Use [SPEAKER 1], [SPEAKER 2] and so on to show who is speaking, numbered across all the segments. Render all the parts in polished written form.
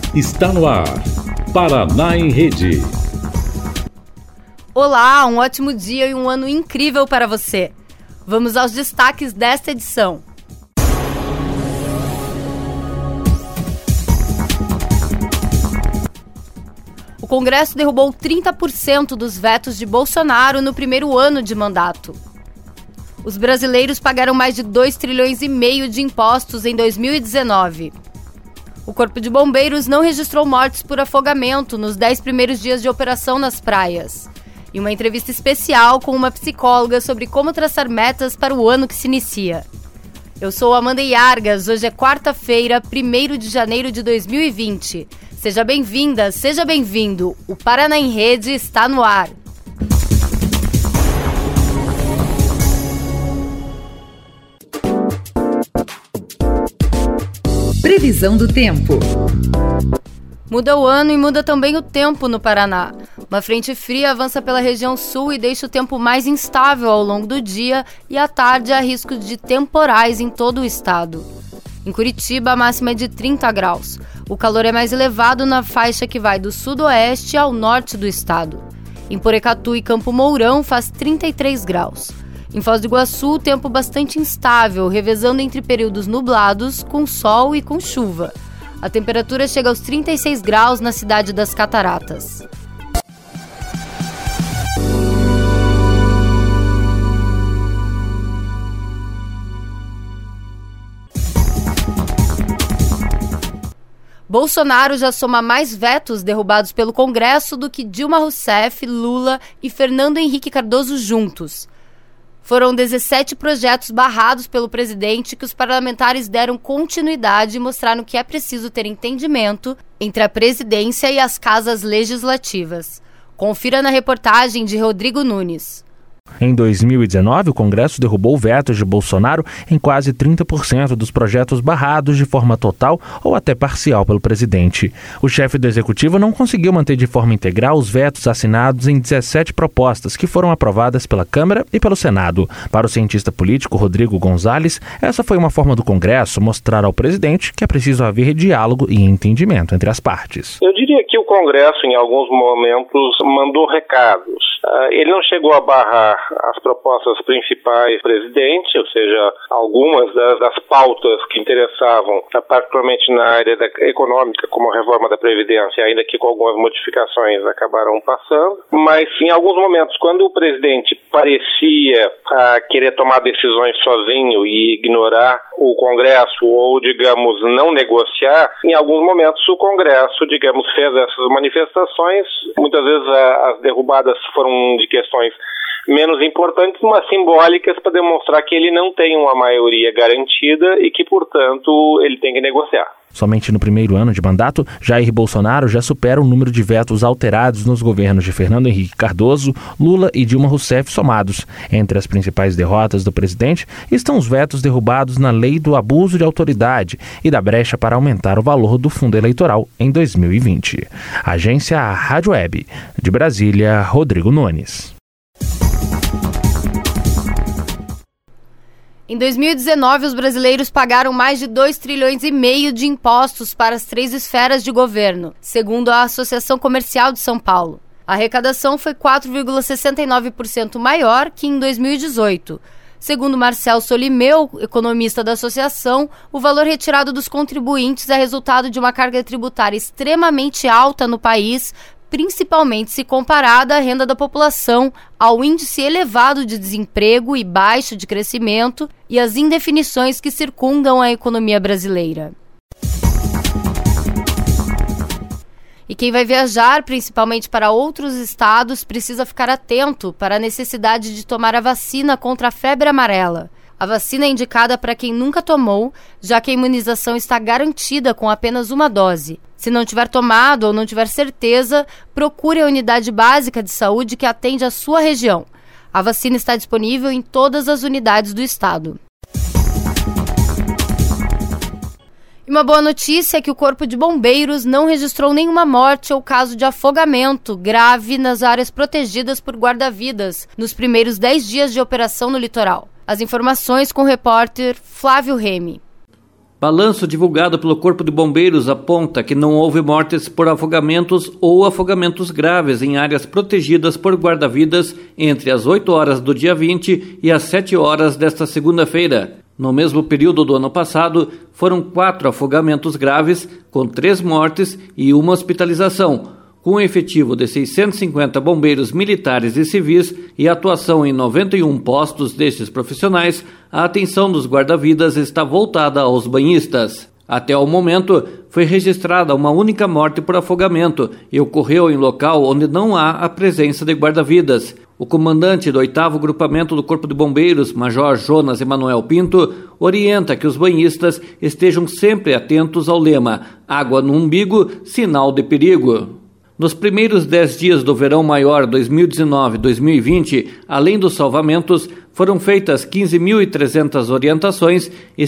[SPEAKER 1] Está no ar, Paraná em Rede.
[SPEAKER 2] Olá, um ótimo dia e um ano incrível para você. Vamos aos destaques desta edição. O Congresso derrubou 30% dos vetos de Bolsonaro no primeiro ano de mandato. Os brasileiros pagaram mais de 2,5 trilhões de impostos em 2019. O Corpo de Bombeiros não registrou mortes por afogamento nos 10 primeiros dias de operação nas praias. E uma entrevista especial com uma psicóloga sobre como traçar metas para o ano que se inicia. Eu sou Amanda Iargas, hoje é quarta-feira, 1º de janeiro de 2020. Seja bem-vinda, seja bem-vindo. O Paraná em Rede está no ar.
[SPEAKER 3] Previsão do tempo.
[SPEAKER 2] Muda o ano e muda também o tempo no Paraná. Uma frente fria avança pela região sul e deixa o tempo mais instável ao longo do dia e à tarde há risco de temporais em todo o estado. Em Curitiba, a máxima é de 30 graus. O calor é mais elevado na faixa que vai do sudoeste ao norte do estado. Em Porecatu e Campo Mourão faz 33 graus. Em Foz do Iguaçu, o tempo bastante instável, revezando entre períodos nublados, com sol e com chuva. A temperatura chega aos 36 graus na cidade das Cataratas. Bolsonaro já soma mais vetos derrubados pelo Congresso do que Dilma Rousseff, Lula e Fernando Henrique Cardoso juntos. Foram 17 projetos barrados pelo presidente que os parlamentares deram continuidade e mostraram que é preciso ter entendimento entre a presidência e as casas legislativas. Confira na reportagem de Rodrigo Nunes.
[SPEAKER 4] Em 2019, o Congresso derrubou vetos de Bolsonaro em quase 30% dos projetos barrados de forma total ou até parcial pelo presidente. O chefe do Executivo não conseguiu manter de forma integral os vetos assinados em 17 propostas que foram aprovadas pela Câmara e pelo Senado. Para o cientista político Rodrigo Gonzalez, essa foi uma forma do Congresso mostrar ao presidente que é preciso haver diálogo e entendimento entre as partes.
[SPEAKER 5] Eu diria que o Congresso, em alguns momentos, mandou recados. Ele não chegou a barrar as propostas principais do presidente, ou seja, algumas das pautas que interessavam, particularmente na área econômica, como a reforma da Previdência, ainda que com algumas modificações acabaram passando. Mas, em alguns momentos, quando o presidente parecia querer tomar decisões sozinho e ignorar o Congresso ou, digamos, não negociar, em alguns momentos o Congresso, digamos, fez essas manifestações. Muitas vezes as derrubadas foram de questões menos importantes, mas simbólicas, para demonstrar que ele não tem uma maioria garantida e que, portanto, ele tem que negociar.
[SPEAKER 4] Somente no primeiro ano de mandato, Jair Bolsonaro já supera o número de vetos alterados nos governos de Fernando Henrique Cardoso, Lula e Dilma Rousseff somados. Entre as principais derrotas do presidente estão os vetos derrubados na lei do abuso de autoridade e da brecha para aumentar o valor do fundo eleitoral em 2020. Agência Rádio Web. De Brasília, Rodrigo Nunes.
[SPEAKER 2] Em 2019, os brasileiros pagaram mais de 2,5 trilhões de impostos para as 3 esferas de governo, segundo a Associação Comercial de São Paulo. A arrecadação foi 4,69% maior que em 2018. Segundo Marcel Solimeu, economista da associação, o valor retirado dos contribuintes é resultado de uma carga tributária extremamente alta no país, principalmente se comparada à renda da população, ao índice elevado de desemprego e baixo de crescimento e às indefinições que circundam a economia brasileira. E quem vai viajar, principalmente para outros estados, precisa ficar atento para a necessidade de tomar a vacina contra a febre amarela. A vacina é indicada para quem nunca tomou, já que a imunização está garantida com apenas uma dose. Se não tiver tomado ou não tiver certeza, procure a unidade básica de saúde que atende a sua região. A vacina está disponível em todas as unidades do estado. E uma boa notícia é que o Corpo de Bombeiros não registrou nenhuma morte ou caso de afogamento grave nas áreas protegidas por guarda-vidas nos primeiros 10 dias de operação no litoral. As informações com o repórter Flávio Remy.
[SPEAKER 6] Balanço divulgado pelo Corpo de Bombeiros aponta que não houve mortes por afogamentos ou afogamentos graves em áreas protegidas por guarda-vidas entre as 8 horas do dia 20 e as 7 horas desta segunda-feira. No mesmo período do ano passado, foram 4 afogamentos graves, com 3 mortes e 1 hospitalização, com um efetivo de 650 bombeiros militares e civis e atuação em 91 postos destes profissionais. A atenção dos guarda-vidas está voltada aos banhistas. Até o momento, foi registrada uma única morte por afogamento e ocorreu em local onde não há a presença de guarda-vidas. O comandante do 8º Grupamento do Corpo de Bombeiros, Major Jonas Emanuel Pinto, orienta que os banhistas estejam sempre atentos ao lema "Água no umbigo, sinal de perigo". Nos primeiros 10 dias do verão maior 2019-2020, além dos salvamentos, foram feitas 15.300 orientações e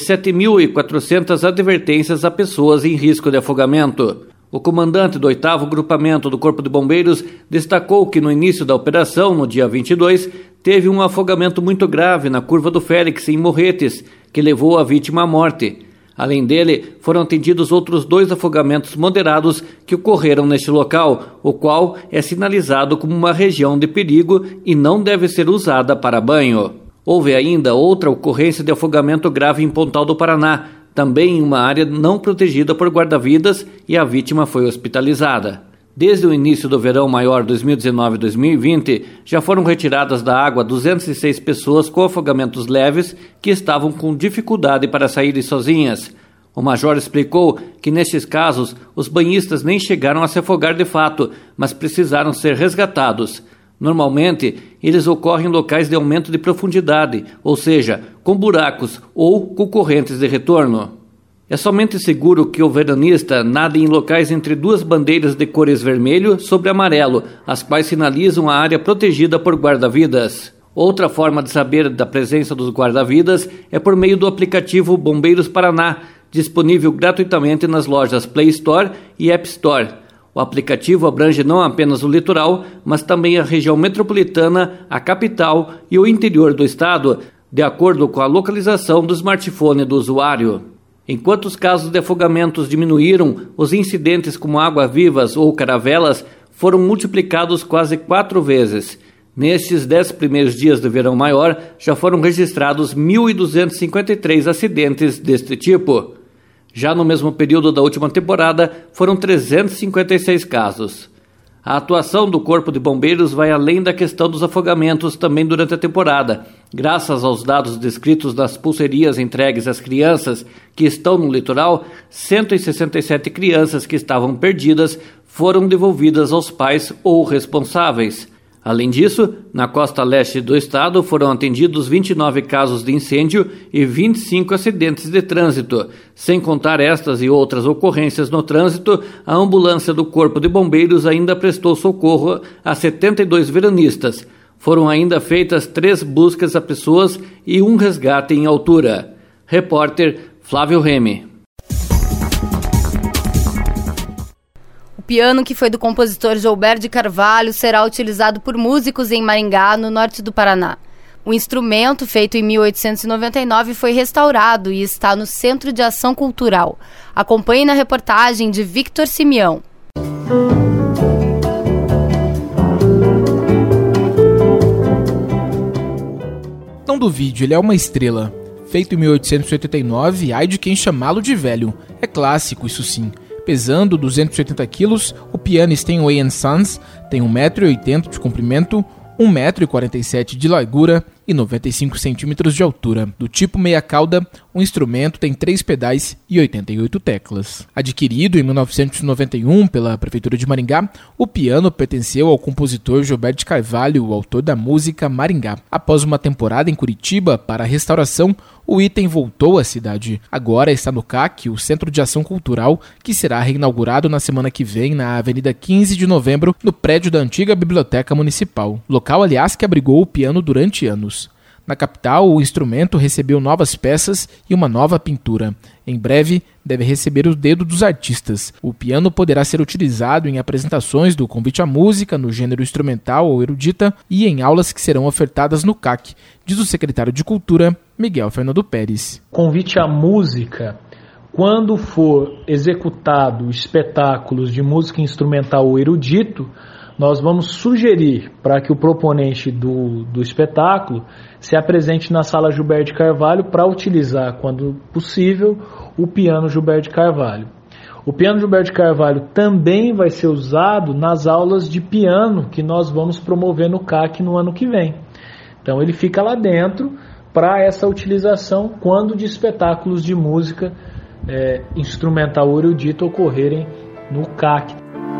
[SPEAKER 6] 7.400 advertências a pessoas em risco de afogamento. O comandante do 8º Grupamento do Corpo de Bombeiros destacou que no início da operação, no dia 22, teve um afogamento muito grave na Curva do Félix, em Morretes, que levou a vítima à morte. Além dele, foram atendidos outros 2 afogamentos moderados que ocorreram neste local, o qual é sinalizado como uma região de perigo e não deve ser usada para banho. Houve ainda outra ocorrência de afogamento grave em Pontal do Paraná, também em uma área não protegida por guarda-vidas, e a vítima foi hospitalizada. Desde o início do verão maior 2019-2020, já foram retiradas da água 206 pessoas com afogamentos leves que estavam com dificuldade para saírem sozinhas. O major explicou que, nestes casos, os banhistas nem chegaram a se afogar de fato, mas precisaram ser resgatados. Normalmente, eles ocorrem em locais de aumento de profundidade, ou seja, com buracos ou com correntes de retorno. É somente seguro que o veranista nade em locais entre 2 bandeiras de cores vermelho sobre amarelo, as quais sinalizam a área protegida por guarda-vidas. Outra forma de saber da presença dos guarda-vidas é por meio do aplicativo Bombeiros Paraná, disponível gratuitamente nas lojas Play Store e App Store. O aplicativo abrange não apenas o litoral, mas também a região metropolitana, a capital e o interior do estado, de acordo com a localização do smartphone do usuário. Enquanto os casos de afogamentos diminuíram, os incidentes como água-vivas ou caravelas foram multiplicados quase 4 vezes. Nestes 10 primeiros dias do verão maior, já foram registrados 1.253 acidentes deste tipo. Já no mesmo período da última temporada, foram 356 casos. A atuação do Corpo de Bombeiros vai além da questão dos afogamentos também durante a temporada. Graças aos dados descritos nas pulseirinhas entregues às crianças que estão no litoral, 167 crianças que estavam perdidas foram devolvidas aos pais ou responsáveis. Além disso, na costa leste do estado foram atendidos 29 casos de incêndio e 25 acidentes de trânsito. Sem contar estas e outras ocorrências no trânsito, a ambulância do Corpo de Bombeiros ainda prestou socorro a 72 veranistas. Foram ainda feitas 3 buscas a pessoas e 1 resgate em altura. Repórter Flávio Remy.
[SPEAKER 2] O piano, que foi do compositor Joubert de Carvalho, será utilizado por músicos em Maringá, no norte do Paraná. O instrumento, feito em 1899, foi restaurado e está no Centro de Ação Cultural. Acompanhe na reportagem de Victor Simeão.
[SPEAKER 7] Não duvide, ele é uma estrela. Feito em 1889, ai de quem chamá-lo de velho. É clássico, isso sim. Pesando 280 quilos, o piano Steinway & Sons tem 1,80 m de comprimento, 1,47 m de largura e 95 centímetros de altura. Do tipo meia cauda, o instrumento tem 3 pedais e 88 teclas. Adquirido em 1991 pela Prefeitura de Maringá, o piano pertenceu ao compositor Joubert de Carvalho, o autor da música Maringá. Após uma temporada em Curitiba para a restauração, o item voltou à cidade. Agora está no CAC, o Centro de Ação Cultural, que será reinaugurado na semana que vem na Avenida 15 de Novembro, no prédio da antiga Biblioteca Municipal. Local, aliás, que abrigou o piano durante anos. Na capital, o instrumento recebeu novas peças e uma nova pintura. Em breve, deve receber o dedo dos artistas. O piano poderá ser utilizado em apresentações do convite à música, no gênero instrumental ou erudita, e em aulas que serão ofertadas no CAC, diz o secretário de Cultura, Miguel Fernando Pérez.
[SPEAKER 8] Convite à música, quando for executado espetáculos de música instrumental ou erudito, nós vamos sugerir para que o proponente do espetáculo se apresente na Sala Gilberto de Carvalho para utilizar, quando possível, o piano Gilberto de Carvalho. O piano Gilberto de Carvalho também vai ser usado nas aulas de piano que nós vamos promover no CAC no ano que vem. Então ele fica lá dentro para essa utilização quando de espetáculos de música instrumental ou erudito ocorrerem no CAC.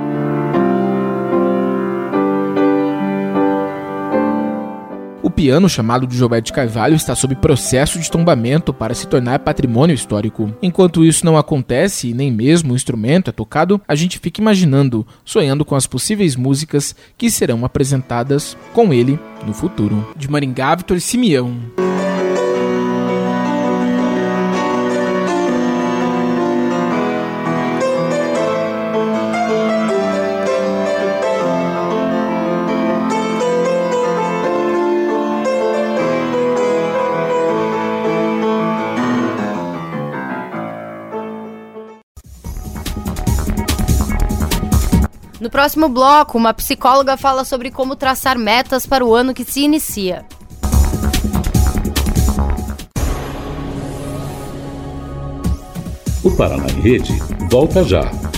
[SPEAKER 7] O piano, chamado de Gilberto de Carvalho, está sob processo de tombamento para se tornar patrimônio histórico. Enquanto isso não acontece e nem mesmo o instrumento é tocado, a gente fica imaginando, sonhando com as possíveis músicas que serão apresentadas com ele no futuro. De Maringá, Vitor Simeão.
[SPEAKER 2] No próximo bloco, uma psicóloga fala sobre como traçar metas para o ano que se inicia.
[SPEAKER 1] O Paraná em Rede volta já.